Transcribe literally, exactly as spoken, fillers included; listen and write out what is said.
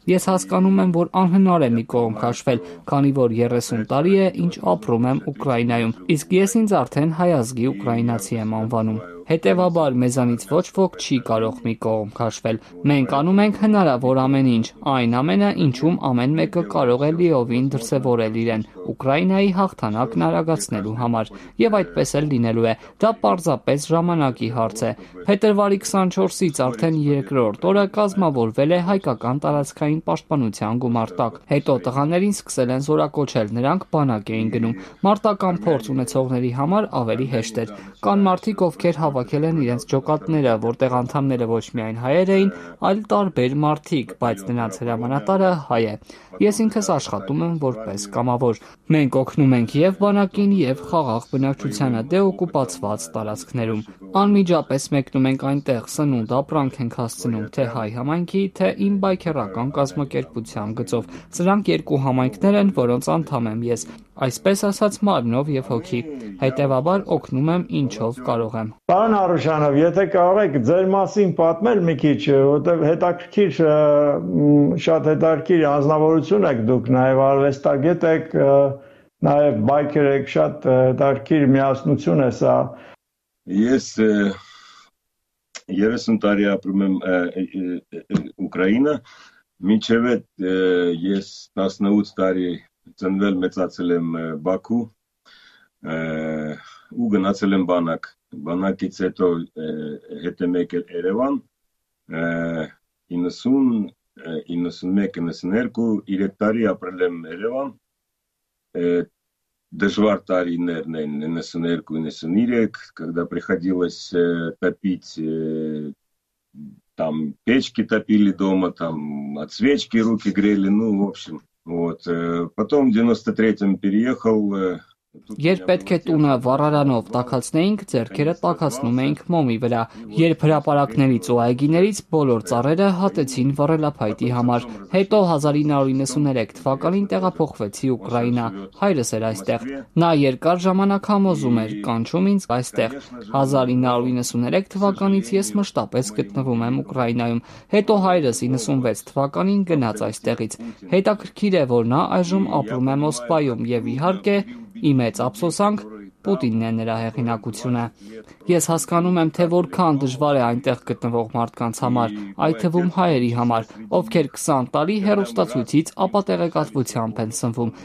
Ես հասկանում եմ, որ անհնար է մի կողմ քաշվել, քանի որ երեսուն տարի է, ինչ ապրում եմ Ուկրաինայում, իսկ ես ինձ արդեն հայ ազգի ուկրաինացի եմ անվանում։ Հետևաբար, մեզանից ոչ ոք չի կարող մի կողմ քաշվել։ Մենք անում ենք հնարավոր ամեն ինչ, այն ամենը, ինչում ամեն մեկը կարող է լիովին դրսևորել իրեն Ուկրաինայի հաղթանակն արագացնելու համար, եւ այդպես էլ լինելու է։ Դա պարզապես ժամանակի հարց է։ Փետրվարի քսանչորսից արդեն երկրորդ օրը կազմավորվել է հայկական տարածքային պաշտպանության գումարտակ։ Հետո տղաներին սկսել են զորակոչել, նրանք բանակ էին գնում։ Մարտական փորձ ունեցողների համար ավելի հեշտ էր։ Կան մարդիկ, ովքեր հավաքել են իրենց ջոկատները, որտեղ անդամները ոչ միայն հայեր էին, այլ տարբեր մարդիկ, բայց նրանց հրամանատարը հայ է։ Ես ինքս աշխատում եմ որպես կամավոր։ Մենք օգնում ենք եւ բանակին, եւ խաղաղ բնակչությանը դեօկուպացված տարածքներում։ Անմիջապես մեկնում ենք այնտեղ, սնունդ ապրանք ենք հասցնում թե հայ համայնքի, թե իմ բայքերական կազմակերպության գծով։ Սրանք երկու համայնքներ են, որոնց անդամ եմ ես, այսպես ասած մարմնով եւ հոգի։ Հետևաբար օգնում եմ ինչով կարող եմ։ Պարոն Արուշանով, եթե կարող եք ձեր մասին պատմել մի քիչ, որտեղ հետաքրքիր, շատ հետաքրքիր անձնավորություն եք դուք, նաեւ արվեստագետ եք, նաեւ բայքեր եք, շատ հետաքրքիր միասնություն է սա։ Ես երեսուն տարի ապրում եմ Ուկրաինա, մինչև այդ ես տասնութ տարի ծնվել մեծացել եմ Բաքու ու գնացել եմ բանակ։ Բանակից հետո հետ եմ եկել Երևան իննսուն, իննսունմեկ, իննսուներկու, երեք տարի ապրել եմ Երևան, дождвар տարիներն են իննսուներկու, իննսուներեք, когда приходилось топить, там печки топили дома, там от свечки руки грели, ну, в общем, вот. Потом в девяносто третьем переехал. Երբ պետք է տունը վառարանով տաքացնեինք, ձեռքերը տաքացնում էինք մոմի վրա։ Երբ հրապարակներից ու այգիներից բոլոր ծառերը հատեցին վառելափայտի համար։ Հետո հազար ինը հարյուր իննսուներեք թվականին տեղափոխվեցի Ուկրաինա։ Հայրս էր այստեղ։ Նա երկար ժամանակ համոզում էր, կանչում ինձ այստեղ։ հազար ինը հարյուր իննսուներեք թվականից ես մշտապես գտնվում եմ Ուկրաինայում։ Հետո հայրս իննսունվեց թվականին գնաց այստեղից։ Հետաքրքիր է, որ նա այժմ ապրում է Մոսկվայում եւ իհարկե ի մեծ ափսոսանք Պուտինն է նրա հեղինակությունը։ Ես հասկանում եմ, թե որքան դժվար է այնտեղ գտնվող մարդկանց համար, այդ թվում հայերի համար, ովքեր քսան տարի հեռուստացույցից ապատեղեկատվությամբ են սնվում։